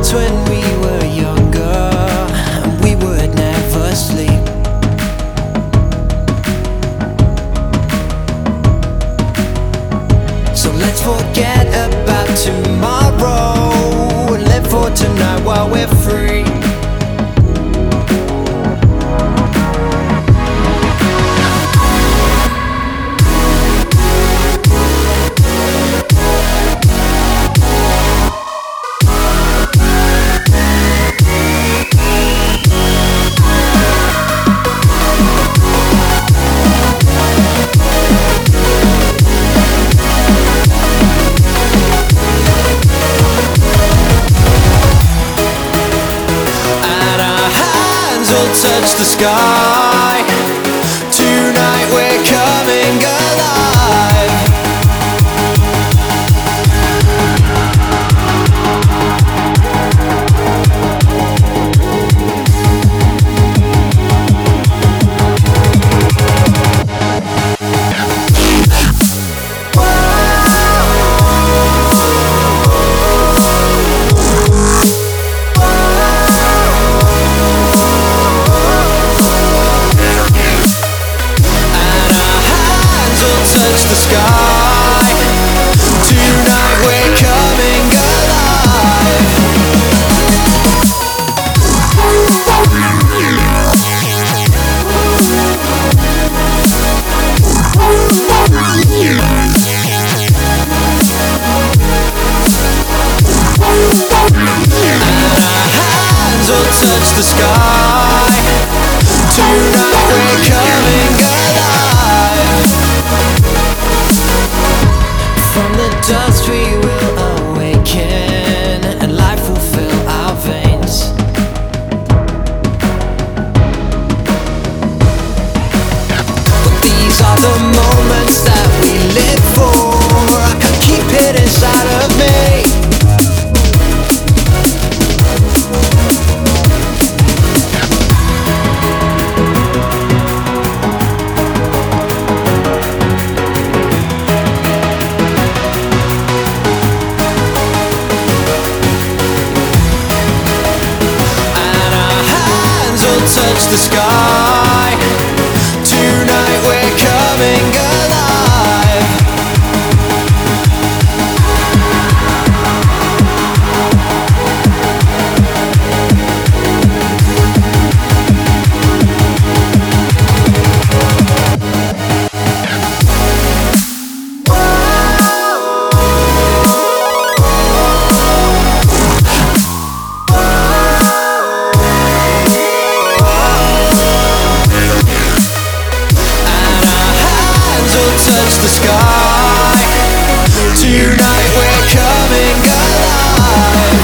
nights when we were younger, and we would never sleep. So let's forget about tomorrow and live for tonight while we're free. Touch the sky. Tonight we're coming alive. Touch the sky. Tonight we're coming alive. And our hands will touch the sky. Tonight we're coming alive. From the dust we will awaken, and life will fill our veins. But these are the moments that we live for. I can't keep it inside of me. Touch the sky. Tonight we're coming alive. Touch the sky. Tonight we're coming alive.